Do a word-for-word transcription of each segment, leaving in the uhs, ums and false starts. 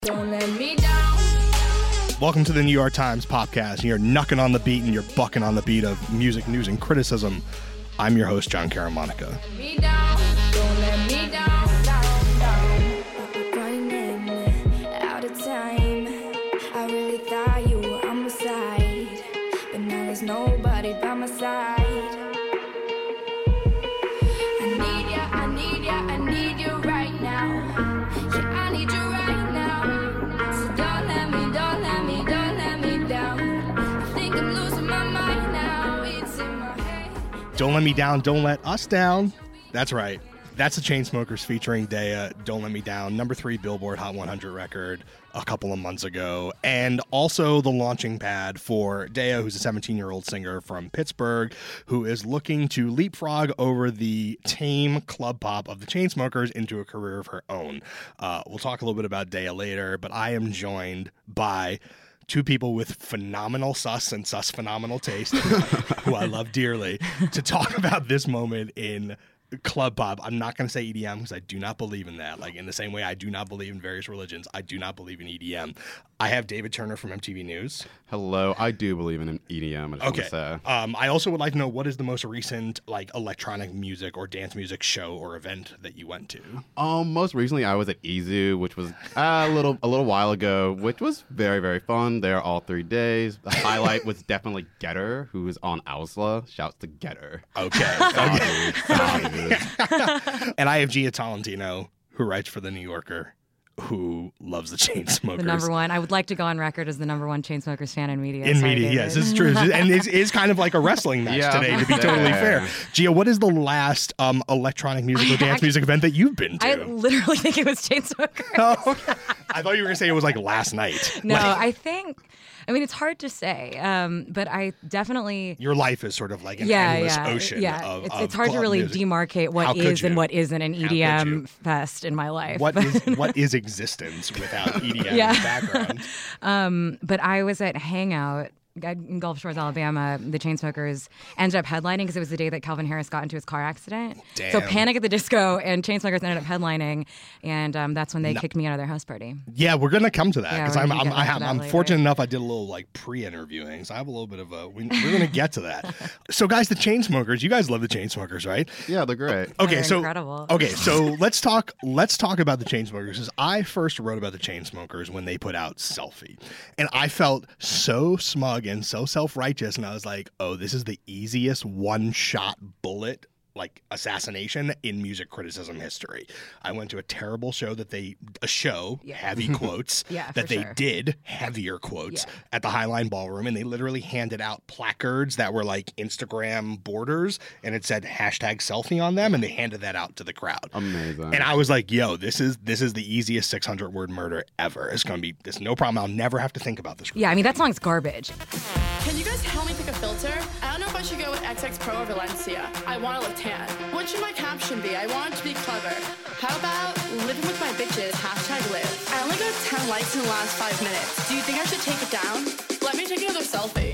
Don't let me down. Welcome to the New York Times podcast. You're knucking on the beat and you're bucking on the beat of music news and criticism. I'm your host, John Caramonica. Me down. Don't let me down. Down, down. Running out of time. I really thought you were on my side, but now there's nobody by my side. I need ya, I need ya, I need you right now. Yeah, I need you right now. So don't let me, don't let me, don't let me down. I think I'm losing my mind now. It's in my head. Don't let me down, don't let us down. That's right. That's the Chainsmokers featuring Daya, Don't Let Me Down, number three Billboard Hot one hundred record a couple of months ago, and also the launching pad for Daya, who's a seventeen-year-old singer from Pittsburgh, who is looking to leapfrog over the tame club pop of the Chainsmokers into a career of her own. Uh, we'll talk a little bit about Daya later, but I am joined by two people with phenomenal sus and sus phenomenal taste, who I love dearly, to talk about this moment in club pop. I'm not going to say E D M because I do not believe in that. Like, in the same way I do not believe in various religions, I do not believe in E D M. I have David Turner from M T V News. Hello, I do believe in E D M. I just Okay. want to say. Um, I also would like to know, what is the most recent like electronic music or dance music show or event that you went to? Um, most recently, I was at Izu, which was uh, a little a little while ago, which was very very fun. There all three days. The highlight was definitely Getter, who is on Ausla. Shouts to Getter. Okay. Sorry, sorry. And I have Gia Tolentino, who writes for The New Yorker, who loves the Chainsmokers. The number one. I would like to go on record as the number one Chainsmokers fan in media. In Sorry, media, David. yes, this is true. And it is kind of like a wrestling match Yeah, today, to be yeah. totally fair. Gia, what is the last um, electronic music or I dance actually- music event that you've been to? I literally think it was Chainsmokers. Oh, I thought you were going to say it was like last night. No, Like, I think, I mean, it's hard to say, um, but I definitely, your life is sort of like an yeah, endless yeah, ocean yeah. of, it's, of it's hard to club really music. demarcate How what could is and you? what isn't an How could E D M you? fest in my life. What but, is what is existence without E D M Yeah. in the background? um, but I was at Hangout in Gulf Shores, Alabama. The Chainsmokers ended up headlining because it was the day that Calvin Harris got into his car accident. Damn. So Panic at the Disco and Chainsmokers ended up headlining, and um, that's when they kicked me out of their house party. Yeah, we're gonna come to that Yeah, because we're I'm gonna I'm, get I into have, that I'm later. fortunate enough I did a little like pre-interviewing, so I have a little bit of a. We, we're gonna get to that. So, guys, the Chainsmokers. You guys love the Chainsmokers, right? Yeah, they're great. Okay, They're so incredible. okay, so let's talk. Let's talk about the Chainsmokers. Because I first wrote about the Chainsmokers when they put out Selfie, and I felt so smug and so self-righteous, and I was like, "Oh, this is the easiest one-shot bullet." Like assassination in music criticism history. I went to a terrible show that they a show Yeah. heavy quotes Yeah, that for they sure. did heavier quotes Yeah. at the Highline Ballroom, and they literally handed out placards that were like Instagram borders, and it said hashtag selfie on them, and they handed that out to the crowd. Amazing. And I was like, "Yo, this is this is the easiest six hundred word murder ever. It's gonna be this no problem. I'll never have to think about this." Yeah, I mean, that song's garbage. Can you guys help me pick a filter? I don't know if I should go with X X Pro or Valencia. I want to look tan. What should my caption be? I want it to be clever. How about living with my bitches, hashtag live. I only got ten likes in the last five minutes. Do you think I should take it down? Let me take another selfie.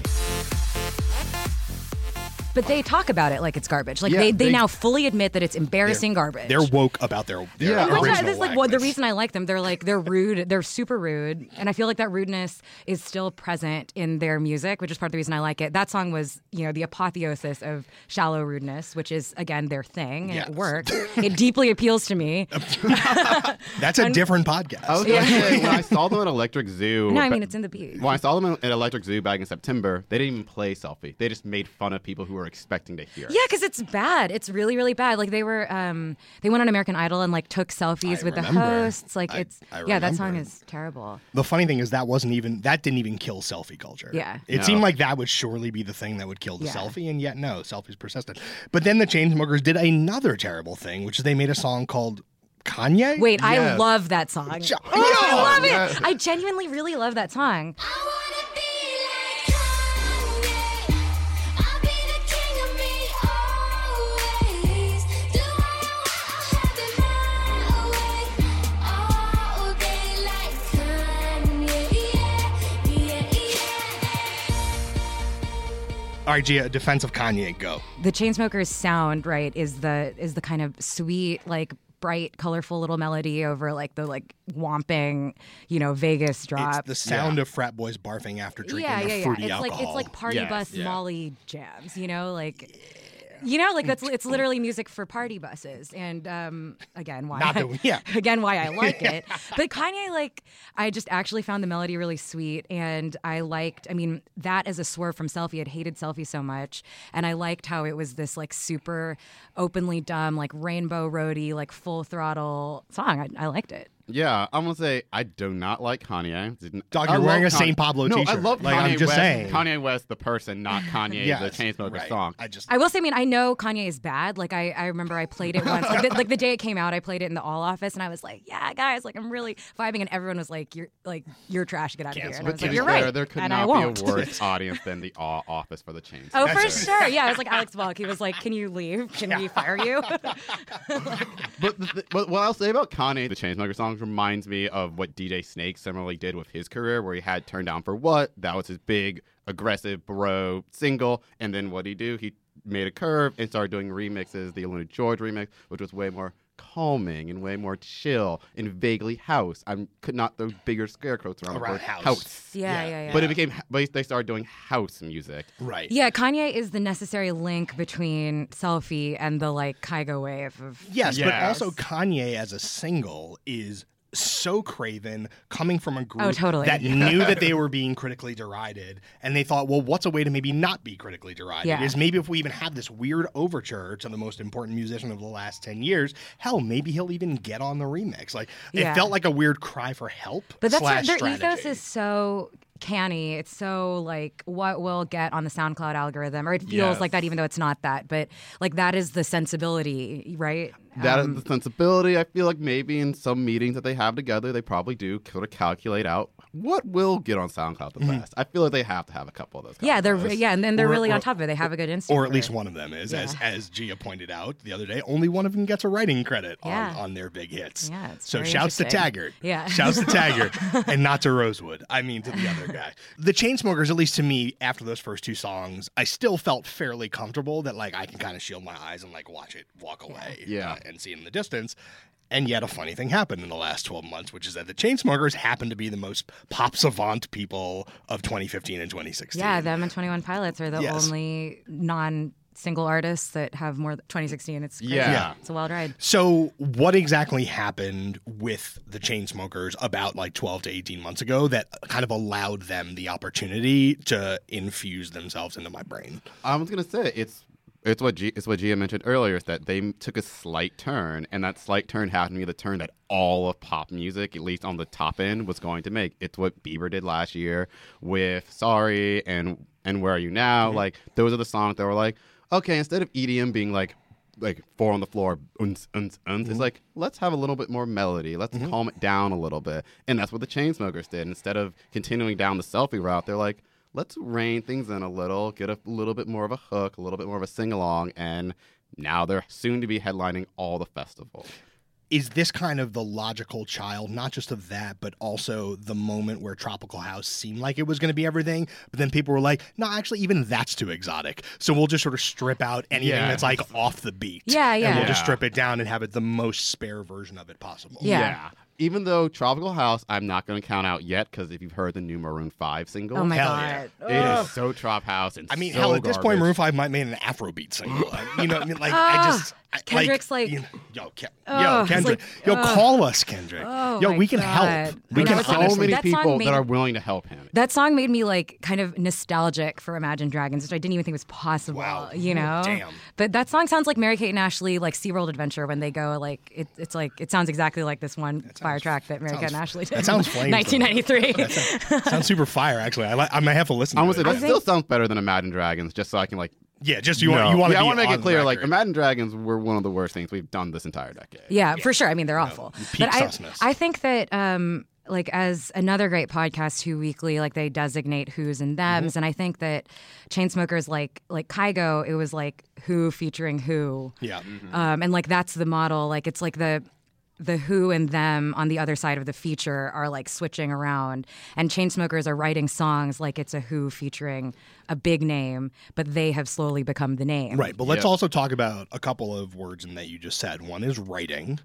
But they talk about it like it's garbage. Like Yeah, they, they, they- now fully admit that it's embarrassing garbage. They're woke about their, their Yeah, Which I- original this is like well, the whackness. reason I like them. They're like they're rude. They're super rude, and I feel like that rudeness is still present in their music, which is part of the reason I like it. That song was, you know, the apotheosis of shallow rudeness, which is again their thing, and Yes. it works. It deeply appeals to me. That's a different podcast. I was gonna say, when I saw them at Electric Zoo. No, I mean ba- it's in the beat. When I saw them at Electric Zoo back in September, they didn't even play Selfie. They just made fun of people who were expecting to hear. Yeah, because it's bad. It's really, really bad. Like they were, um, they went on American Idol and like took selfies I with remember. the hosts. Like I- it's, I yeah, that song remember. is terrible. The funny thing is that wasn't even that didn't even kill selfie culture. Yeah. It No. seemed like that would surely be the thing that would kill the Yeah. selfie, and yet no, selfies persisted. But then the Chainsmokers did another terrible thing, which is they made a song called Kanye. Wait, I Yes. love that song. Jo- Oh, I Yeah. love it. Yes. I genuinely really love that song. I wanna be like Kanye. I'll be the king of me always. Do I have it my way all day like Kanye? Yeah, yeah, yeah. All right, Gia, defense of Kanye, go. The Chainsmokers sound, right, is the is the kind of sweet, like bright, colorful little melody over like the like whomping, you know, Vegas drop. It's the sound of frat boys barfing after drinking yeah, a yeah, yeah. fruity It's alcohol. like it's like party Yes, bus yeah. Molly jams, you know, like. You know, like that's it's literally music for party buses, and um, again, why Not I, that- yeah. again why I like it. But Kanye, like, I just actually found the melody really sweet, and I liked. I mean, that as a swerve from Selfie, I'd hated Selfie so much, and I liked how it was this like super openly dumb, like rainbow roadie, like full throttle song. I, I liked it. Yeah, I'm gonna say I do not like Kanye. Didn't- Dog, I you're wearing love a Kanye- Saint Pablo no, I t-shirt. love Like, Kanye I'm just West. saying. Kanye West, the person, not Kanye, Yes, the Chainsmokers right. song. I just I will say, I mean, I know Kanye is bad. Like, I, I remember I played it once. Like the, like, the day it came out, I played it in the All office, and I was like, yeah, guys, like, I'm really vibing. And everyone was like, you're like, you're trash, get out of here. Cancel. And I But was to like, be you're fair, right. there could and I not won't. be a worse audience than the Awe Office for the Chainsmokers. Oh, for That's sure. Yeah, I was like, Alex Walk. He was like, can you leave? Can we fire you? But, the, th- but what I'll say about Kanye, the Chainsmokers songs reminds me of what D J Snake similarly did with his career, where he had Turn Down for What. That was his big, aggressive bro single. And then what did he do? He made a curve and started doing remixes, the Elena George remix, which was way more calming and way more chill and vaguely house. I could not throw bigger scare quotes around, the Around word house. Yeah, Yeah. yeah, yeah. But it became, but they started doing house music. right. yeah, Kanye is the necessary link between Selfie and the like Kygo wave of. Yes, but Yes. also Kanye as a single is so craven, coming from a group Oh, totally. that knew that they were being critically derided, and they thought, well, what's a way to maybe not be critically derided? Yeah. Is maybe if we even have this weird overture to the most important musician of the last ten years, hell, maybe he'll even get on the remix. Like, Yeah. it felt like a weird cry for help. But that's slash their strategy. ethos is so canny. It's so like what will get on the SoundCloud algorithm, or it feels Yes. like that, even though it's not that. But like that is the sensibility, right? That is Um, the sensibility. I feel like maybe in some meetings that they have together, they probably do sort of calculate out what will get on SoundCloud the best. I feel like they have to have a couple of those. yeah, they're combos. yeah, and then they're Or- really or- on top of it. They have a good instinct, Or at for least it. one of them is, as Yeah. as Gia pointed out the other day, only one of them gets a writing credit Yeah. on, on their big hits. Yeah, it's so very shouts to interesting. Taggart. Yeah. Shouts to Taggart, and not to Rosewood. I mean to the other guy. The Chainsmokers, at least to me, after those first two songs, I still felt fairly comfortable that like I can kind of shield my eyes and like watch it walk away Yeah. uh, and see it in the distance. And yet a funny thing happened in the last twelve months, which is that the Chainsmokers happen to be the most pop savant people of twenty fifteen and twenty sixteen. Yeah, them and twenty-one Pilots are the Yes. only non-single artists that have more. twenty sixteen. It's crazy. Yeah. Yeah. It's a wild ride. So, what exactly happened with the Chainsmokers about like twelve to eighteen months ago that kind of allowed them the opportunity to infuse themselves into my brain? I was gonna say it's it's what G, it's what Gia mentioned earlier, is that they m- took a slight turn, and that slight turn happened to be the turn that all of pop music, at least on the top end, was going to make. It's what Bieber did last year with "Sorry" and and "Where Are You Now." Like those are the songs that were like, okay, instead of E D M being like like four on the floor, uns, uns, uns, it's like, let's have a little bit more melody. Let's calm it down a little bit. And that's what the Chainsmokers did. Instead of continuing down the selfie route, they're like, let's rein things in a little, get a little bit more of a hook, a little bit more of a sing-along, and now they're soon to be headlining all the festivals. Is this kind of the logical child, not just of that, but also the moment where Tropical House seemed like it was going to be everything, but then people were like, no, actually, even that's too exotic. So we'll just sort of strip out anything Yeah. that's like off the beat. Yeah, And yeah. we'll just Yeah. strip it down and have it the most spare version of it possible. Yeah. Even though Tropical House, I'm not going to count out yet, because if you've heard the new Maroon five single, Oh my Hell god. it Ugh. is so Trop House and I mean, so hell, at this point, garbage. Maroon five might make an Afrobeat single. you know, I mean, like, I Ah, just. I- Kendrick's like- you know, yo, Ke- Ugh, yo, it's Kendrick, like, yo, ugh. call us, Kendrick. Oh yo, my we can God. help. We I can know, it's so honestly- many that song people made- that are willing to help him. That song made me like kind of nostalgic for Imagine Dragons, which I didn't even think was possible. Wow. You know? Damn. But that song sounds like Mary Kate and Ashley, like SeaWorld Adventure, when they go like it, it's like it sounds exactly like this one fire track that Mary Kate sounds- and Ashley did. that sounds flames, though. nineteen ninety-three. Sounds super fire, actually. I, li- I might have to listen I to would say it. that I still think- sounds better than Imagine Dragons, just so I can like. Yeah, just you No. want you want to yeah, be I want to make on it clear, like record. Imagine Dragons were one of the worst things we've done this entire decade. Yeah, for sure. I mean, they're awful. peak But I, susness. I think that, um, like, as another great podcast, Who Weekly, like they designate who's and thems, Mm-hmm. and I think that Chainsmokers, like like Kygo, it was like who featuring who, Yeah. um, and like that's the model. Like it's like the the Who and them on the other side of the feature are like switching around, and Chainsmokers are writing songs like it's a Who featuring a big name, but they have slowly become the name. Right, but let's Yeah. also talk about a couple of words in that you just said. One is writing.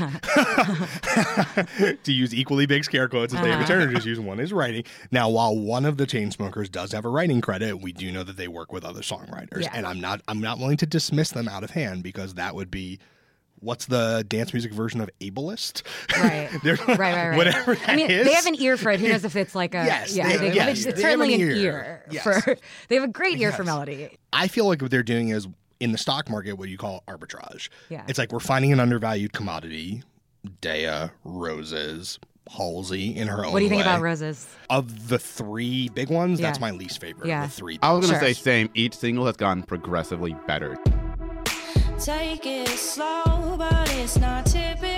To use equally big scare quotes as David Turner just used, one is writing. Now, while one of the Chainsmokers does have a writing credit, we do know that they work with other songwriters, Yeah. and I'm not I'm not willing to dismiss them out of hand because that would be. What's the dance music version of ableist? Right. They're- right, right, right. Whatever that I mean, is. they have an ear for it. Who knows if it's like a Yes, yeah, they- they, yes, it's they certainly have an an ear, ear. Yes. for they have a great ear for Yes. melody. I feel like what they're doing is in the stock market what you call arbitrage. Yeah. It's like we're finding an undervalued commodity. Dea, Roses, Halsey in her own What do you think way. about Roses? Of the three big ones, that's Yeah. my least favorite. Yeah. Of the three. I was gonna Sure. say same. Each single has gotten progressively better. Take it slow, but it's not typical.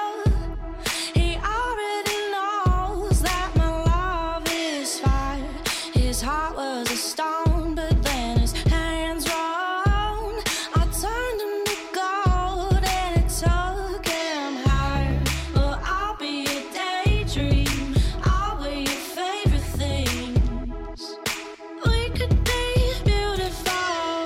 He already knows that my love is fire. His heart was a stone, but then his hands rolled. I turned him to gold and it took him higher. Well, I'll be a daydream. I'll wear your favorite things. We could be beautiful.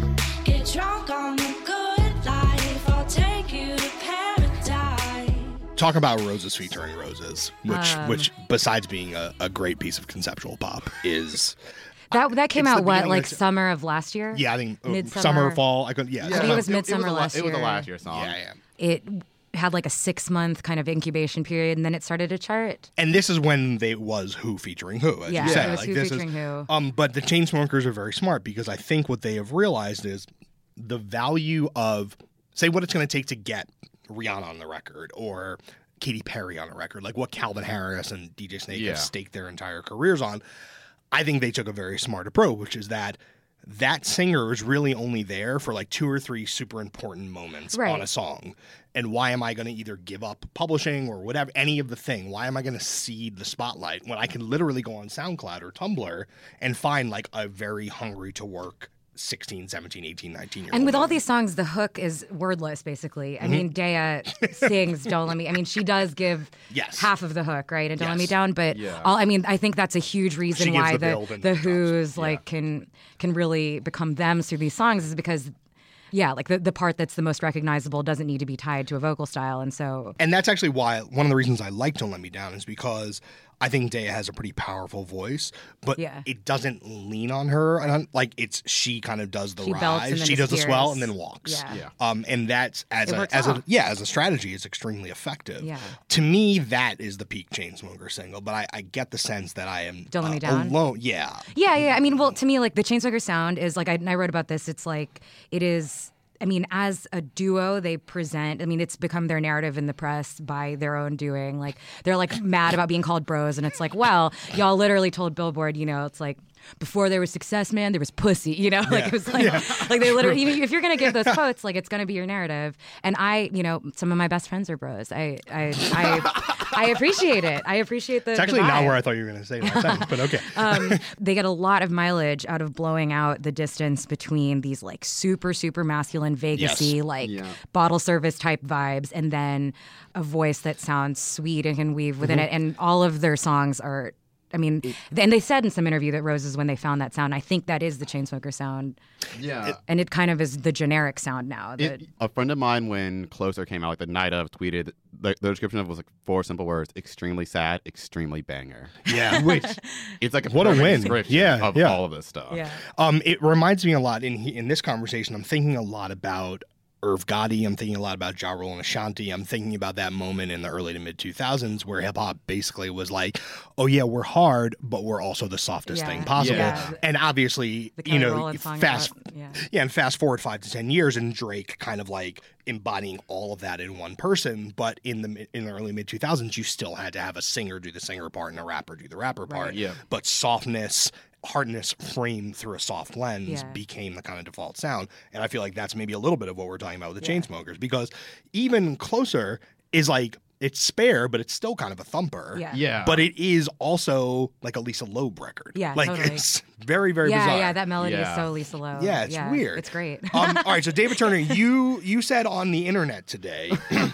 Get drunk on the good life. I'll take you to paradise. Talk about Roses featuring Roses, which, Um. which besides being a, a great piece of conceptual pop, is That that came it's the out what beginning like of- summer of last year. yeah, I think uh, Midsummer. summer, fall. I could, yeah, I think it was It- Midsummer it was a, la- last It was a year. last year song. yeah, yeah. It had like a six month kind of incubation period, and then it started to chart. And this is when they was Who featuring Who, as Yeah, you it said. was like Who this featuring is, Who. Um, but the Chainsmokers are very smart because I think what they have realized is the value of, say, what it's going to take to get Rihanna on the record or Katy Perry on a record, like what Calvin Harris and D J Snake Yeah. have staked their entire careers on. I think they took a very smart approach, which is that that singer is really only there for like two or three super important moments Right. on a song. And why am I going to either give up publishing or whatever, any of the thing? Why am I going to cede the spotlight when I can literally go on SoundCloud or Tumblr and find like a very hungry to work sixteen, seventeen, eighteen, nineteen year old? And with all these songs, the hook is wordless, basically. I mean, Dea sings "Don't Let Me." I mean, she does give Yes. half of the hook, right? And "Don't Let Me Yes. Down." But Yeah. all, I mean, I think that's a huge reason She gives why the the build and the drops. Who's like can can really become them through these songs is because. Yeah, like the, the part that's the most recognizable doesn't need to be tied to a vocal style. And so And that's actually why one of the reasons I like Don't Let Me Down is because I think Dea has a pretty powerful voice, but Yeah. it doesn't lean on her. And like it's she kind of does the She belts and rise, then she does the swell, disappears. and then walks. Yeah. Yeah. Um, and that's as It a works as a out. yeah as a strategy, it's extremely effective. Yeah. To me, that is the peak Chainsmoker single. But I, I get the sense that I am Don't Let uh, Me Down? alone. Yeah. Yeah, yeah. I mean, well, to me, like the Chainsmokers sound is like I, I wrote about this. It's like it is. I mean, as a duo, they present. I mean, it's become their narrative in the press by their own doing. Like they're like mad about being called bros, and it's like, well, y'all literally told Billboard, you know, it's like. Before there was success, man, there was pussy. You know, like it was like, like they literally. Even if you're gonna give those quotes, like it's gonna be your narrative. And I, you know, some of my best friends are bros. I, I, I, I appreciate it. I appreciate the. It's actually the not vibe. where I thought you were going to say that sentence, but okay. um, they get a lot of mileage out of blowing out the distance between these like super super masculine Vegas-y Yes. like Yeah. bottle service type vibes, and then a voice that sounds sweet and can weave within Mm-hmm. it. And all of their songs are. I mean, and they said in some interview that Roses, when they found that sound, I think that is the Chainsmoker sound, Yeah. and it kind of is the generic sound now. That, It, a friend of mine, when Closer came out, like the night of, tweeted the, the description of it was like four simple words: extremely sad, extremely banger. Yeah. Which it's like a What a perfect win. description Yeah, of yeah. all of this stuff. yeah. Um, it reminds me a lot in he- in this conversation. I'm thinking a lot about Irv Gotti. I'm thinking a lot about Ja Rule and Ashanti. I'm thinking about that moment in the early to mid two thousands where hip hop basically was like, "Oh yeah, we're hard, but we're also the softest Yeah. thing possible." Yeah. And obviously, The you Kelly know, Rowland song fast, about- yeah. yeah, and fast forward five to ten years, and Drake kind of like embodying all of that in one person. But in the mi- in the early mid two thousands, you still had to have a singer do the singer part and a rapper do the rapper part. Yeah. But softness, hardness framed through a soft lens Yeah. became the kind of default sound. And I feel like that's maybe a little bit of what we're talking about with the Chainsmokers, because even Closer is like, it's spare, but it's still kind of a thumper. Yeah. Yeah. But it is also like a Lisa Loeb record. Yeah, Like totally. it's very, very Yeah, bizarre. yeah, that melody Yeah. is so Lisa Loeb. Yeah, it's weird. It's great. um, all right, so David Turner, you you said on the internet today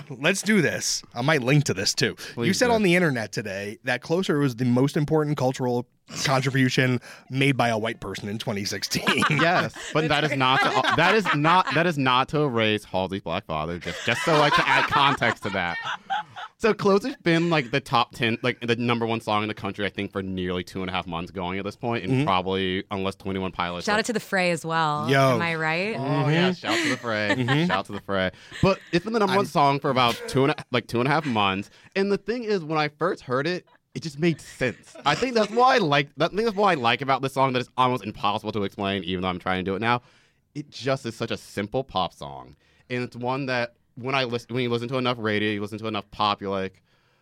let's do this. I might link to this too. you Please said do. on the internet today that Closer was the most important cultural contribution made by a white person in twenty sixteen. Yes, but that is not to, that is not that is not to erase Halsey's Black Father. Just just so like to add context to that. So Closer's been like the top ten, like the number one song in the country, I think, for nearly two and a half months going at this point, and probably unless twenty-one Pilots. Shout like, out to the Fray as well. Yo. Am I right? Oh yeah, shout to the Fray, shout to the Fray. But it's been the number one song for about two and a, like two and a half months. And the thing is, when I first heard it, it just made sense. I think that's why I like. I think that's what I like about this song. That it's almost impossible to explain, even though I'm trying to do it now. It just is such a simple pop song, and it's one that when I listen, when you listen to enough radio, you listen to enough pop, you're like,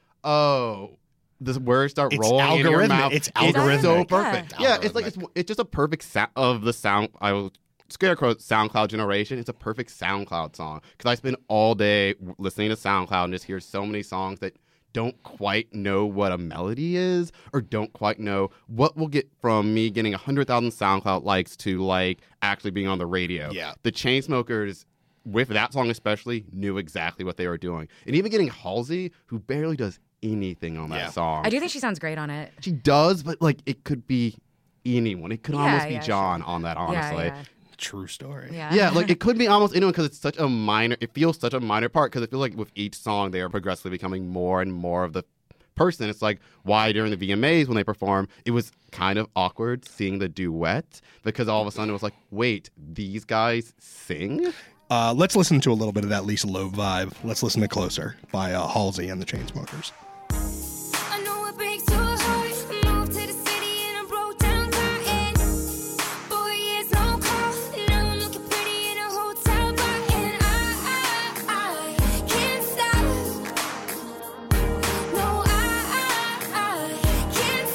oh, the words start It's rolling in your algorithmic. mouth. It's so algorithmic. perfect. Yeah. Yeah, it's like it's, it's just a perfect sound of the sound. I will scare quote SoundCloud generation. It's a perfect SoundCloud song because I spend all day listening to SoundCloud and just hear so many songs that don't quite know what a melody is or don't quite know what will get from me getting one hundred thousand SoundCloud likes to like actually being on the radio. Yeah. The Chainsmokers, with that song especially, knew exactly what they were doing. And even getting Halsey, who barely does anything on that Yeah. song. I do think she sounds great on it. She does, but like it could be anyone. It could Yeah, almost be yeah, John on that, honestly. Yeah, True story. yeah. Yeah, like it could be almost anyone because it's such a minor. It feels such a minor part because it feels like with each song they are progressively becoming more and more of the person. It's like why during the V M As when they perform, it was kind of awkward seeing the duet because all of a sudden it was like, wait, these guys sing? Uh, let's listen to a little bit of that Lisa Loeb vibe. Let's listen to Closer by uh, Halsey and the Chainsmokers. I know it breaks your heart. Moved to the city and I broke down crying. Four years, no call. Now I'm looking pretty in a hotel bar. And I, I, I can't stop. No, I, I, I can't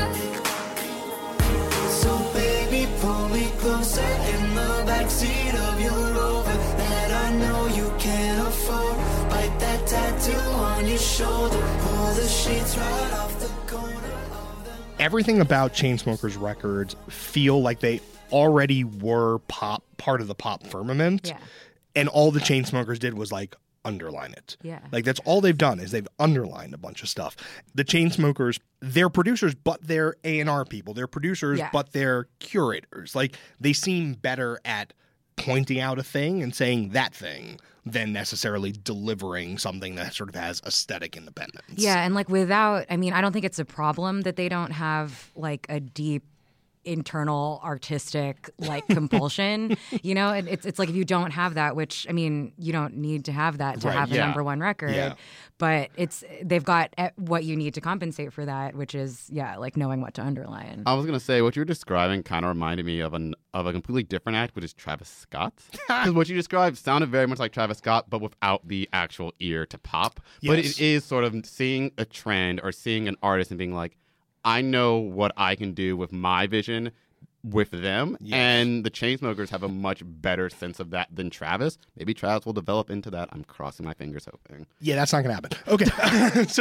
stop. So baby, pull me closer in the backseat of your Rover that I know you can't afford. Bite that tattoo on your shoulder. Pull the sheets right off the corner of the... Everything about Chainsmokers records feel like they already were pop, part of the pop firmament. Yeah. And all the Chainsmokers did was like underline it. Yeah. Like that's all they've done is they've underlined a bunch of stuff. The Chainsmokers, they're producers, but they're A and R people. They're producers, Yeah. but they're curators. Like they seem better at pointing out a thing and saying that thing than necessarily delivering something that sort of has aesthetic independence. Yeah, and like without, I mean, I don't think it's a problem that they don't have like a deep internal artistic like compulsion. You know, it, it's it's like if you don't have that, which I mean, you don't need to have that to Right, have a yeah. number one record. Yeah. But it's they've got e- what you need to compensate for that, which is yeah, like knowing what to underline. I was gonna say what you were describing kind of reminded me of an of a completely different act, which is Travis Scott. Because what you described sounded very much like Travis Scott, but without the actual ear to pop. But Yes. it is sort of seeing a trend or seeing an artist and being like, I know what I can do with my vision with them. Yes. And the Chainsmokers have a much better sense of that than Travis. Maybe Travis will develop into that. I'm crossing my fingers hoping. Yeah, that's not going to happen. Okay. So-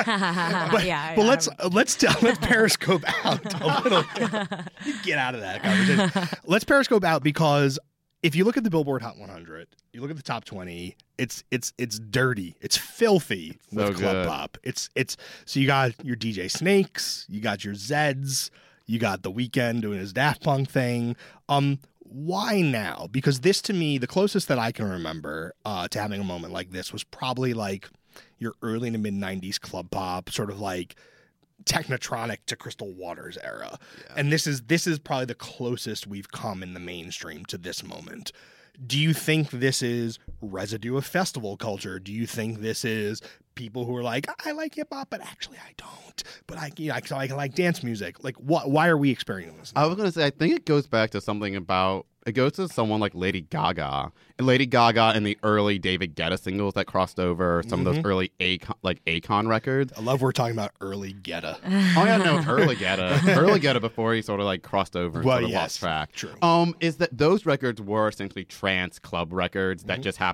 but yeah, but yeah. let's uh, let's t- let's periscope out a little bit. Get out of that conversation. Let's periscope out because if you look at the Billboard Hot one hundred, you look at the top twenty. It's it's it's dirty. It's filthy So with club good. pop. It's it's so you got your D J Snakes, you got your Zeds, you got The Weeknd doing his Daft Punk thing. Um, why now? Because this to me, the closest that I can remember uh, to having a moment like this was probably like your early to mid nineties club pop, sort of like Technotronic to Crystal Waters era. And this is this is probably the closest we've come in the mainstream to this moment. Do you think this is residue of festival culture? Do you think this is people who are like, I like hip hop, but actually I don't. But I, you know, I, I like dance music. Like, what? Why are we experiencing this? I was gonna say, I think it goes back to something about it goes to someone like Lady Gaga, and Lady Gaga and the early David Guetta singles that crossed over, some of those early Akon, like Akon records. I love we're talking about early Guetta. Oh yeah, no, early Guetta, early Guetta before he sort of like crossed over and Well, sort of yes, lost track. true. Um, is that those records were essentially trance club records that just happened to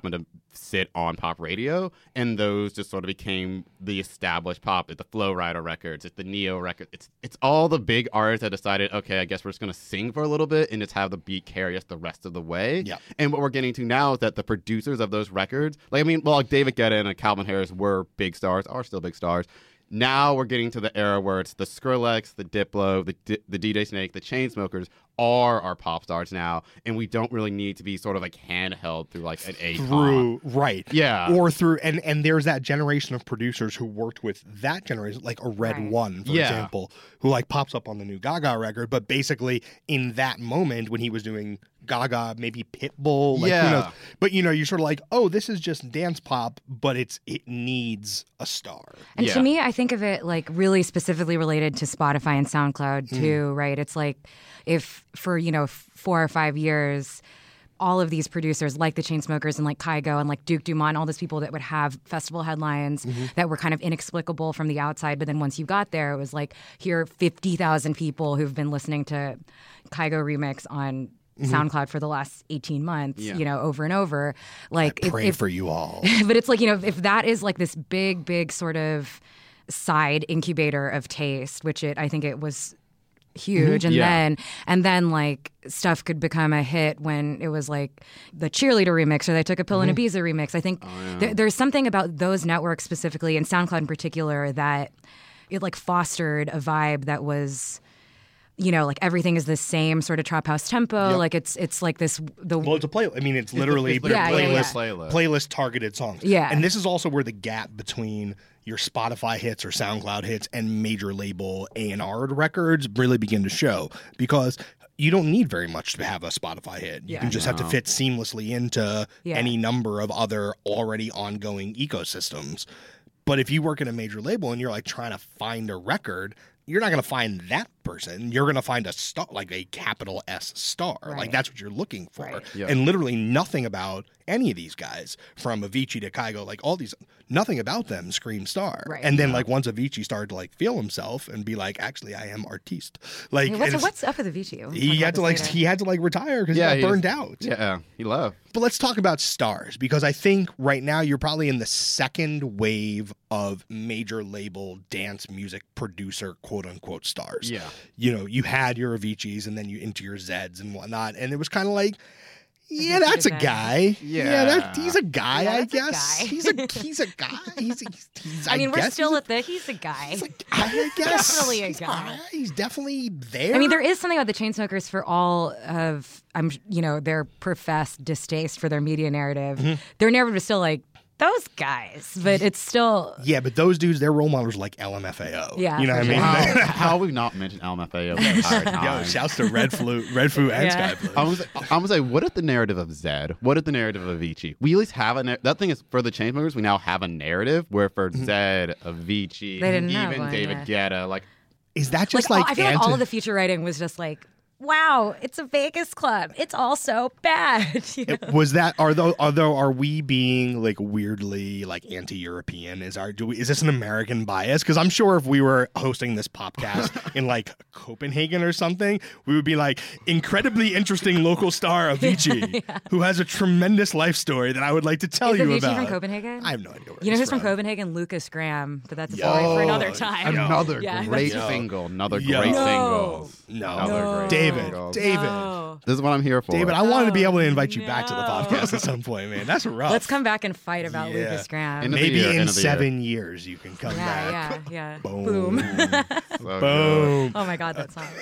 sit on pop radio, and those just sort of became the established pop. It's the Flow Rider records, it's the Neo record. It's it's all the big artists that decided, okay, I guess we're just gonna sing for a little bit and just have the beat carry us the rest of the way. Yeah. And what we're getting to now is that the producers of those records, like I mean, well, like David Guetta and Calvin Harris were big stars, are still big stars. Now we're getting to the era where it's the Skrillex, the Diplo, the D- the D J Snake, the Chainsmokers are our pop stars now, and we don't really need to be sort of like handheld through like an A through right Yeah. or through and and there's that generation of producers who worked with that generation, like a Red Right. One, for Yeah. example, who like pops up on the new Gaga record, but basically in that moment when he was doing Gaga, maybe Pitbull, like Yeah. who knows, but you know, you're sort of like, oh, this is just dance pop, but it's it needs a star. And Yeah. to me, I think of it like really specifically related to Spotify and SoundCloud too, right? It's like if for, you know, f- four or five years, all of these producers like the Chainsmokers and like Kygo and like Duke Dumont, all those people that would have festival headlines that were kind of inexplicable from the outside. But then once you got there, it was like, here are fifty thousand people who've been listening to Kygo Remix on SoundCloud for the last eighteen months, Yeah. you know, over and over. Like, if, Pray if, for you all. but it's like, you know, if that is like this big, big sort of side incubator of taste, which it, I think it was huge. And Yeah. then, and then like stuff could become a hit when it was like the Cheerleader remix or they took a pill and Ibiza remix. I think there, there's something about those networks specifically and SoundCloud in particular that it like fostered a vibe that was, you know, like everything is the same sort of trap house tempo. Yep. Like it's, it's like this, the, Well, it's a play. I mean, it's literally it's their Yeah, yeah, playlist, yeah. Playlist. playlist targeted songs. Yeah. And this is also where the gap between your Spotify hits or SoundCloud hits and major label A and R records really begin to show, because you don't need very much to have a Spotify hit. You Yeah. can just have to fit seamlessly into Yeah. any number of other already ongoing ecosystems. But if you work at a major label and you're like trying to find a record, you're not going to find that person. You're going to find a star, like a capital S star. Like Right. that's what you're looking for. Right. Yeah. And literally nothing about any of these guys, from Avicii to Kygo, like all these, nothing about them scream star. Right. And then like once Avicii started to like feel himself and be like, actually, I am artiste. Like Hey, what's, and what's up with Avicii? We'll talk he about had to this like later. he had to like retire because Yeah, he got he burned was- out. Yeah, he left. But let's talk about stars, because I think right now you're probably in the second wave of major label dance music producer, quote unquote, stars. Yeah. You know, you had your Aviciis and then you into your Zeds and whatnot. And it was kind of like, yeah, Avicii that's a Zed. guy. Yeah. that, he's a guy, Yeah, I that's a guess. guy. He's a he's a guy. He's, he's, he's I mean, we're guess still he's at the, he's a guy. He's a guy, I guess. Definitely a He's guy. alright. He's definitely there. I mean, there is something about the Chainsmokers, for all of, I'm, you know, their professed distaste for their media narrative. Mm-hmm. Their narrative is still like, those guys, but it's still, Yeah, but those dudes, their role models are like L M F A O. Yeah, You know for what I mean? sure. How, how have we not mentioned L M F A O the entire time? Yo, shouts to Red Flu, Red Flu and Yeah. Sky Blue. I was, I was like, what is the narrative of Zed? What is the narrative of Avicii? We at least have a, na- that thing is, for the Chainsmokers, we now have a narrative where for Zed, Avicii, They didn't have even one, David Guetta, like, Is that just like, like, all, I feel like anti- all of the future writing was just like, wow, it's a Vegas club. It's all so bad. You know? was that are though although are we being like weirdly like anti-European? Is our do we, is this an American bias? Because I'm sure if we were hosting this podcast in like Copenhagen or something, we would be like, incredibly interesting local star Avicii, who has a tremendous life story that I would like to tell Is you Avicii about. from Copenhagen? I have no idea. Where You know he's who's from Copenhagen? Lucas Graham. But that's a Yo. story for another time. another Yeah, great that's- single, another Yo. great No. singles. No, Another great David, singles. David, No. This is what I'm here for. David. I wanted to be able to invite you back to the no. podcast at some point, man. That's rough. Let's come back and fight about Yeah. Lucas Graham. End of the Maybe year, in end of the year. seven years you can come yeah, back. yeah, yeah. Boom. Boom. So good. Boom. Oh my God, that song.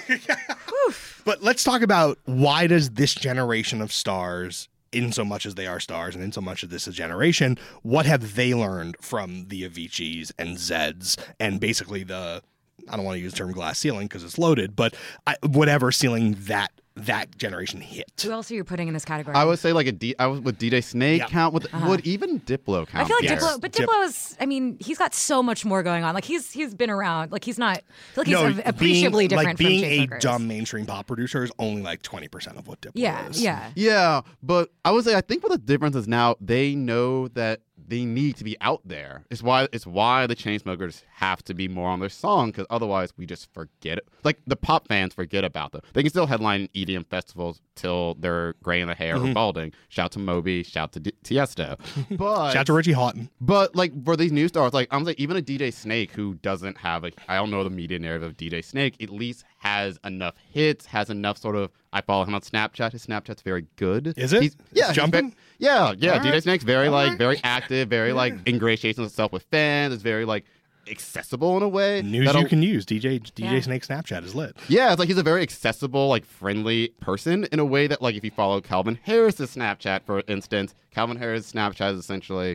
But let's talk about, why does this generation of stars, in so much as they are stars and in so much as this is a generation, what have they learned from the Aviciis and Zeds and basically the, I don't want to use the term glass ceiling because it's loaded, but I, whatever ceiling that that generation hit? Who else are you putting in this category? I would say like a D. I was with D J Snake Yeah. count. With would even Diplo count? I feel like Yes. Diplo, but Dip- Diplo's, I mean, he's got so much more going on. Like he's he's been around. Like he's not, I feel like he's No, a- appreciably being, different like being from a Chainsmokers. dumb mainstream pop producer is only like twenty percent of what Diplo Yeah, is. yeah. Yeah, but I would say I think what the difference is now they know that they need to be out there. It's why it's why the Chainsmokers have to be more on their song, because otherwise we just forget it. Like the pop fans forget about them. They can still headline E D M festivals till they're gray in the hair Mm-hmm. or balding. Shout to Moby, shout to D- Tiesto. But Shout out to Richie Houghton. But like for these new stars, like I'm like even a D J Snake who doesn't have a I don't know the media narrative of D J Snake, at least has enough hits, has enough sort of I follow him on Snapchat. His Snapchat's very good. Is it? He's, yeah, He's he's jumping? ve- yeah, yeah. All D J right. Snake's very All like right. very active, very like ingratiates himself with fans. It's very like accessible in a way. News that'll- you can use. D J D J Yeah. Snake Snapchat is lit. Yeah, it's like he's a very accessible, like friendly person in a way that like if you follow Calvin Harris's Snapchat, for instance, Calvin Harris' Snapchat is essentially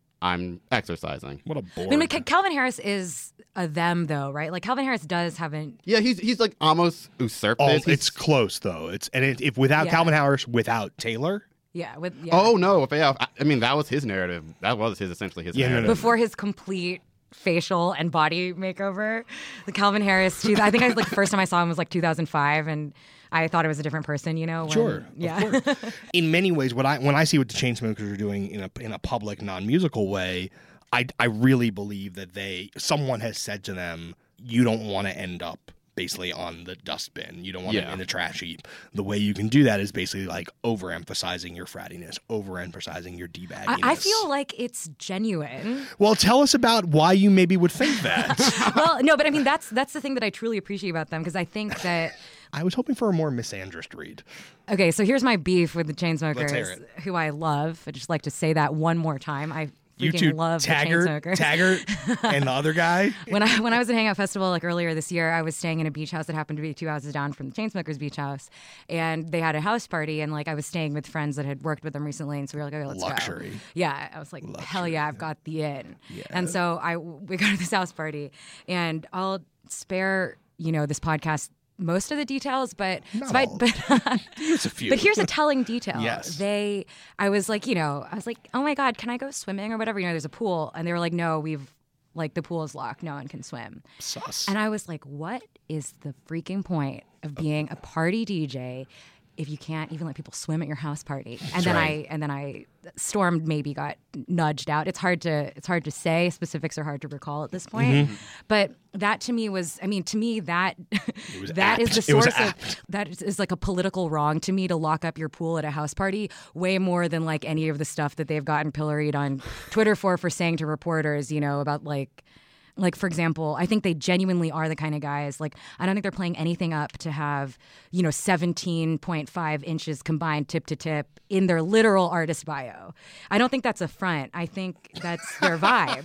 I'm exercising. What a I boring. mean, Ca- Calvin Harris is a them though, right? Like Calvin Harris does have an Yeah, he's he's like almost usurped Oh, this. He's- it's close though. It's and it, if without Yeah. Calvin Harris, without Taylor, yeah with yeah. Oh no! If, yeah, I, I mean that was his narrative. That was his essentially his Yeah, no, no. narrative. before his complete facial and body makeover. The Calvin Harris, geez, I think I was like the first time I saw him was like two thousand five, and I thought it was a different person, you know? When, sure, yeah. of course. In many ways, what I when I see what the Chainsmokers are doing in a in a public, non-musical way, I I really believe that they someone has said to them, you don't want to end up basically on the dustbin. You don't want Yeah. to in the trash heap. The way you can do that is basically like overemphasizing your frattiness, overemphasizing your d-bagginess. I, I feel like it's genuine. Well, tell us about why you maybe would think that. Well, no, but I mean that's that's the thing that I truly appreciate about them, because I think that I was hoping for a more misandrist read. okay, so here's my beef with the Chainsmokers, Let's hear it. who I love. I just like to say that one more time. I You freaking two, love Taggart, the Chainsmokers. Taggart, and the other guy. when I when I was at Hangout Festival like earlier this year, I was staying in a beach house that happened to be two houses down from the Chainsmokers beach house, and they had a house party, and like I was staying with friends that had worked with them recently, and so we were like, okay, let's Luxury. go. Yeah, I was like, hell yeah, I've got the in. And so I we go to this house party, and I'll spare you know this podcast most of the details, but Not so I- all. but It's a few. But here's a telling detail. Yes. They, I was like, you know, I was like, oh my God, can I go swimming or whatever? You know, there's a pool. And they were like, no, we've, like, the pool is locked. No one can swim. Sus. And I was like, what is the freaking point of being a party D J if you can't even let people swim at your house party? And then right. I, and then I stormed, maybe got nudged out. It's hard to, it's hard to say. Specifics are hard to recall at this point. Mm-hmm. But that to me was, I mean, to me that was that is apt. the It was source of apt. that is, is like a political wrong to me, to lock up your pool at a house party, way more than like any of the stuff that they've gotten pilloried on Twitter for for saying to reporters, you know, about like. Like, for example, I think they genuinely are the kind of guys, like, I don't think they're playing anything up to have, you know, seventeen point five inches combined tip to tip in their literal artist bio. I don't think that's a front. I think that's their vibe.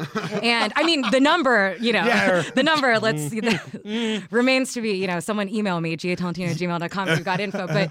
And I mean, the number, you know, Yeah. the number, let's remains to be, you know, someone email me, giatolentino at gmail dot com if you've got info. But,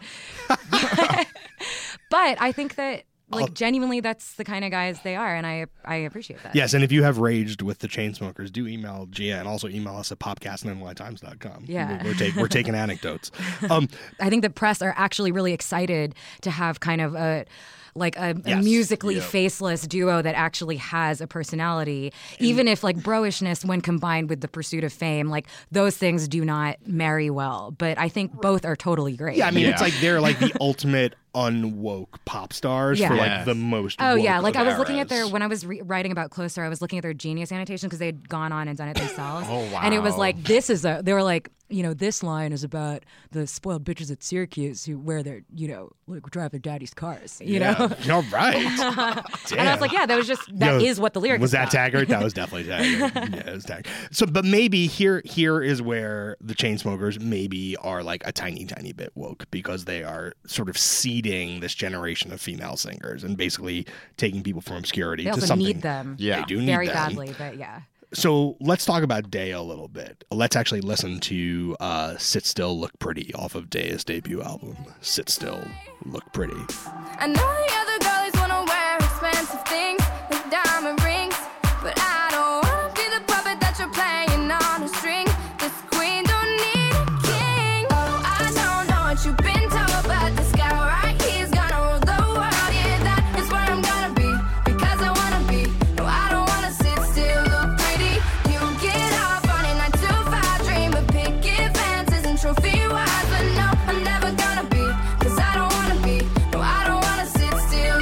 but I think that, like, genuinely, that's the kind of guys they are, and I I appreciate that. Yes, and if you have raged with the Chainsmokers, do email Gia and also email us at popcast and n y times dot com. Yeah. We're, we're, take, we're taking anecdotes. Um, I think the press are actually really excited to have kind of a like a, a Yes. musically Yep. faceless duo that actually has a personality, even if like broishness when combined with the pursuit of fame, like those things do not marry well. But I think both are totally great. yeah, I mean, Yeah. it's like they're like the ultimate unwoke pop stars Yeah. for like Yes. the most Oh woke yeah, like of I was looking at eras. their when I was re- writing about Closer, I was looking at their Genius annotation because they had gone on and done it themselves. Oh, And it was wow. like this is a they were like, you know, this line is about the spoiled bitches at Syracuse who wear their, you know, like drive their daddy's cars, you Yeah. know. You're right. And I was like, yeah, that was just that is Yo, what the lyric was is that about. Taggart? That was definitely Taggart. Yeah, it was Taggart. So, but maybe here, here is where the Chainsmokers maybe are like a tiny, tiny bit woke because they are sort of seeding this generation of female singers and basically taking people from obscurity They to also something. need them. Yeah. They do need Very them. badly, but yeah. So let's talk about Day a little bit. Let's actually listen to uh, Sit Still, Look Pretty off of Day's debut album, Sit Still, Look Pretty. I know the other girlies wanna wear expensive things with diamond rings, but I don't wanna be the puppet that you're playing on a string. This queen don't need a king. Oh, I don't know what you've been told, but this guy right here's gonna rule the world. Yeah, that is where I'm gonna be, because I wanna be. No, I don't wanna sit still, look pretty. You get off on a nine to five dream, but picket fences and trophy wives. But no, I'm never gonna be, cause I don't wanna be. No, I don't wanna sit still,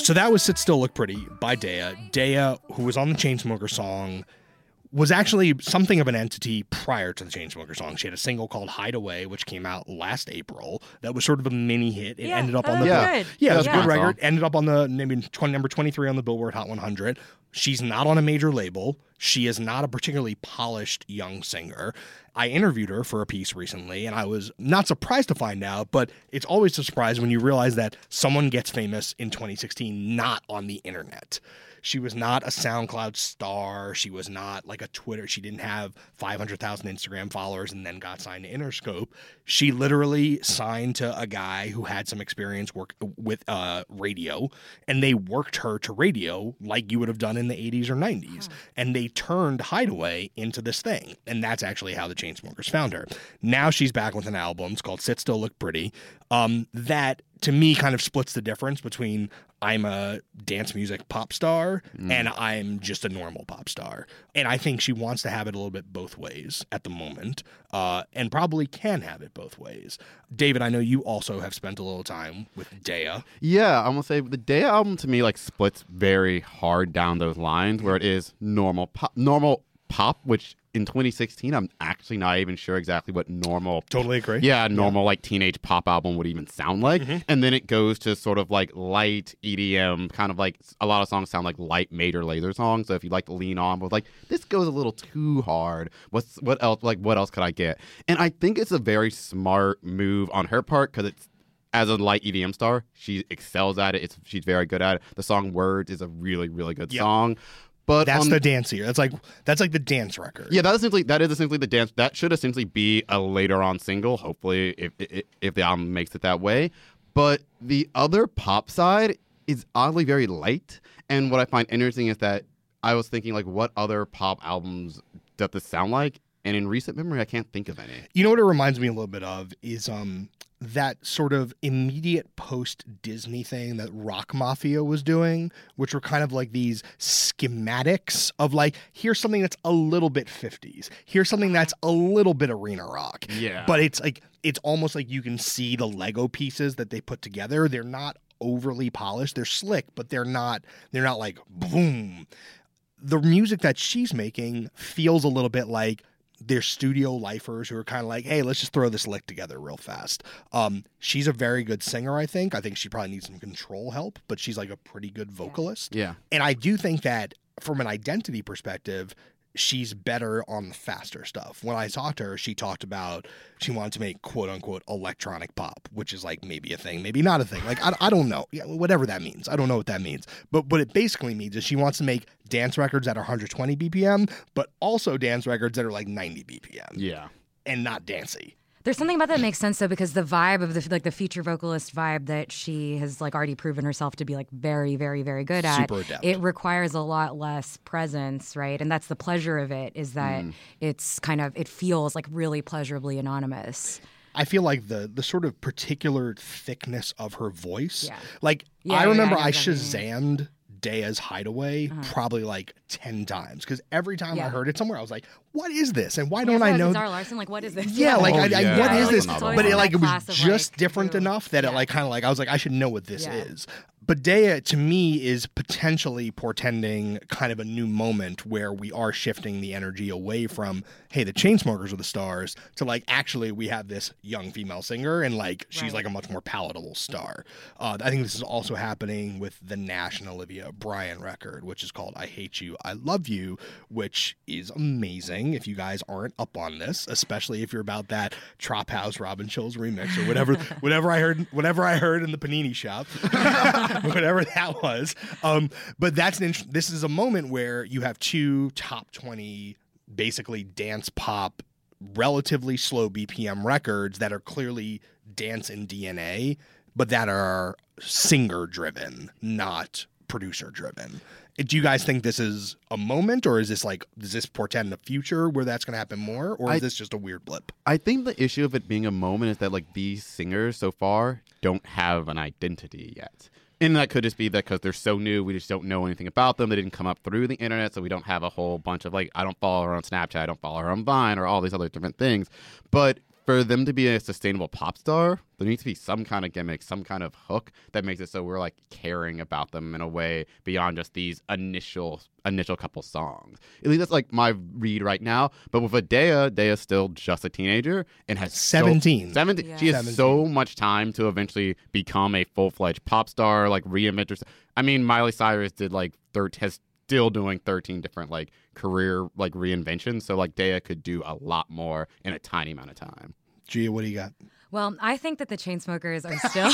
So that was Sit Still Look Pretty by Daya. Daya, who was on the Chainsmokers song, was actually something of an entity prior to the Chainsmokers song. She had a single called Hideaway, which came out last April. That was sort of a mini hit. It Yeah, ended up that on the was Yeah. good. yeah, it was Yeah. a good Song. record. Ended up on the maybe twenty, number twenty-three on the Billboard Hot one hundred. She's not on a major label. She is not a particularly polished young singer. I interviewed her for a piece recently, and I was not surprised to find out, but it's always a surprise when you realize that someone gets famous in twenty sixteen not on the internet. She was not a SoundCloud star. She was not like a Twitter. She didn't have five hundred thousand Instagram followers and then got signed to Interscope. She literally signed to a guy who had some experience work with uh, radio, and they worked her to radio like you would have done in the eighties or nineties. And they turned Hideaway into this thing. And that's actually how the Chainsmokers found her. Now she's back with an album. It's called Sit Still Look Pretty. Um, that, to me, kind of splits the difference between I'm a dance music pop star and I'm just a normal pop star. And I think she wants to have it a little bit both ways at the moment, uh, and probably can have it both ways. David, I know you also have spent a little time with Daya. Yeah, I'm gonna say the Daya album to me like splits very hard down those lines where it is normal pop, normal pop, which in twenty sixteen I'm actually not even sure exactly what normal Totally agree. yeah normal like teenage pop album would even sound like. And then it goes to sort of like light E D M, kind of like a lot of songs sound like light Major Lazer songs. So if you like to lean on with like this goes a little too hard, what's what else like what else could I get? And I think it's a very smart move on her part because it's as a light E D M star, she excels at it. It's she's very good at it. The song Words is a really really good Yep. song. But That's on- the dance here. That's like that's like the dance record. yeah, that is essentially that is essentially the dance. That should essentially be a later on single. Hopefully, if if, if the album makes it that way. But the other pop side is oddly very light. And what I find interesting is that I was thinking like, what other pop albums does this sound like? And in recent memory, I can't think of any. You know what it reminds me a little bit of is um that sort of immediate post-Disney thing that Rock Mafia was doing, which were kind of like these schematics of like, here's something that's a little bit fifties. Here's something that's a little bit arena rock. Yeah. But it's like, it's almost like you can see the Lego pieces that they put together. They're not overly polished. They're slick, but they're not, they're not like boom. The music that she's making feels a little bit like they're studio lifers who are kind of like, hey, let's just throw this lick together real fast. Um, she's a very good singer, I think. I think she probably needs some control help, but she's like a pretty good vocalist. Yeah. And I do think that from an identity perspective, she's better on the faster stuff. When I talked to her, she talked about she wanted to make quote unquote electronic pop, which is like maybe a thing, maybe not a thing. Like, I, I don't know. Yeah, whatever that means. I don't know what that means. But what it basically means is she wants to make dance records that are one hundred twenty B P M, but also dance records that are like ninety B P M Yeah. and not dancey. There's something about that makes sense though, because the vibe of the like the feature vocalist vibe that she has like already proven herself to be like very, very, very good at. Super adept. It requires a lot less presence, right? And that's the pleasure of it, is that it's kind of it feels like really pleasurably anonymous. I feel like the the sort of particular thickness of her voice. Yeah. Like Yeah, I yeah, remember I know I exactly what you Shazammed Daya's Hideaway probably like ten times because every time I Yeah. heard it somewhere, I was like, "What is this?" And why Yeah, don't I it's know? Zara Larson, like, what is this? Yeah, like Oh, I, I, yeah. what Yeah, is like this? it's But always it in like that it was class of, just like, different ooh, enough that it yeah. like kind of like I was like, I should know what this Yeah. is. But Daya to me is potentially portending kind of a new moment where we are shifting the energy away from, hey, the Chainsmokers are the stars, to like actually we have this young female singer and like she's Right. like a much more palatable star. Uh, I think this is also happening with the Nash and Olivia Bryan record, which is called I Hate You, I Love You, which is amazing. If you guys aren't up on this, especially if you're about that Trop House Robin Schulz remix or whatever, whatever I heard, whatever I heard in the Panini shop, whatever that was. Um, but that's an int- this is a moment where you have two top twenty, basically dance pop, relatively slow B P M records that are clearly dance in D N A, but that are singer driven, not producer driven. Do you guys think this is a moment, or is this like, does this portend the future where that's going to happen more, or is I- this just a weird blip? I think the issue of it being a moment is that like these singers so far don't have an identity yet. And that could just be that because they're so new, we just don't know anything about them. They didn't come up through the internet, so we don't have a whole bunch of like, I don't follow her on Snapchat, I don't follow her on Vine, or all these other different things. But for them to be a sustainable pop star, there needs to be some kind of gimmick, some kind of hook that makes it so we're like caring about them in a way beyond just these initial initial couple songs. At least that's like my read right now. But with Adaea, Adaea's still just a teenager and has seventeen. So, seventeen. Yeah. She has seventeen. so much time to eventually become a full fledged pop star, like reinvent herself. I mean, Miley Cyrus did like third has still doing thirteen different like career like reinventions. So like Adaea could do a lot more in a tiny amount of time. Gia, what do you got? Well, I think that the Chainsmokers are still.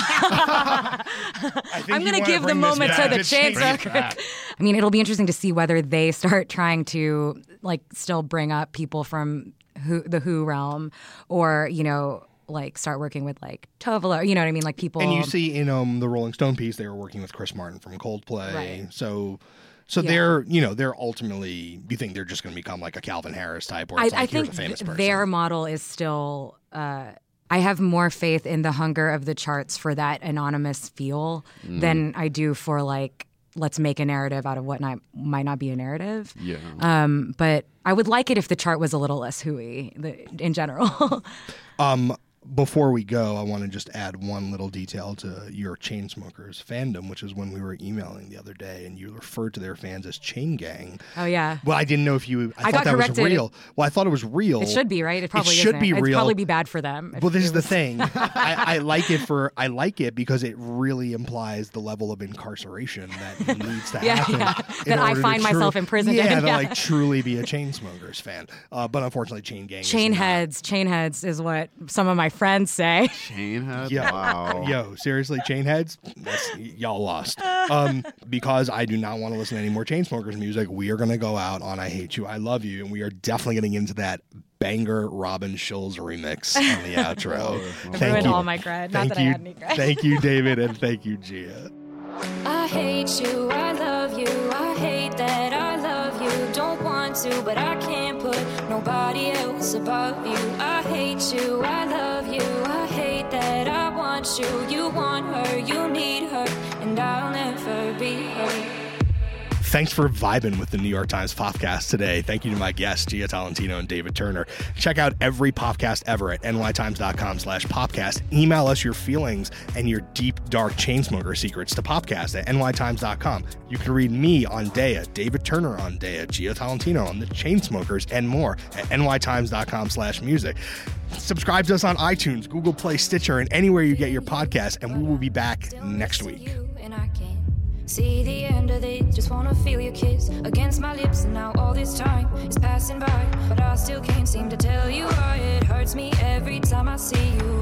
I think I'm you going to wanna give the bring this moment to back. the Bring it Chainsmokers. back. I mean, it'll be interesting to see whether they start trying to like still bring up people from who, the Who realm, or you know, like start working with like Tovolo. You know what I mean? Like people. And you see in um the Rolling Stone piece, they were working with Chris Martin from Coldplay. Right. So. So Yeah. they're, you know, they're ultimately. You think they're just going to become like a Calvin Harris type, where I, it's like, I here's think a famous th- person. their model is still. Uh, I have more faith in the hunger of the charts for that anonymous feel Mm. than I do for like let's make a narrative out of what not, might not be a narrative. Yeah. Um, but I would like it if the chart was a little less hooey the, in general. Um, before we go, I want to just add one little detail to your Chainsmokers fandom, which is when we were emailing the other day, and you referred to their fans as Chain Gang. Oh yeah. Well, I didn't know if you. I, I thought got that corrected. was real. Well, I thought it was real. It should be, right? It probably should isn't. be It'd real. probably be bad for them. if Well, this it is the was- thing. I, I like it for I like it because it really implies the level of incarceration that needs to Yeah, happen. yeah. in That I order to find myself tru- imprisoned Yeah, in, to yeah. like truly be a Chainsmokers fan. Uh, but unfortunately, Chain Gang. Chain is not. heads, chain heads is what some of my friends say. Chainhead? Yeah. Wow. Yo, seriously, Chainheads, that's, y- y'all lost. Um, because I do not want to listen to any more Chainsmokers music, we are going to go out on I Hate You, I Love You, and we are definitely getting into that banger Robin Schulz remix on the outro. I Thank ruined you. all my cred. Not Thank that I you. had any cred. Thank you, David, and thank you, Gia. I hate you, I love you, I hate that I love you. Don't want to, but I can't put nobody else above you. I hate you, I love you, I hate that I want you. You want her, you need her, and I'll never be her. Thanks for vibing with the New York Times Popcast today. Thank you to my guests, Gia Tolentino and David Turner. Check out every Popcast ever at nytimes.com slash popcast. Email us your feelings and your deep, dark Chainsmoker secrets to popcast at nytimes dot com. You can read me on Adaea, David Turner on Adaea, Gia Tolentino on the Chainsmokers, and more at nytimes.com slash music. Subscribe to us on iTunes, Google Play, Stitcher, and anywhere you get your podcasts, and we will be back next week. And I can't see the end of it, just wanna feel your kiss against my lips, and now all this time is passing by, but I still can't seem to tell you why it hurts me every time I see you.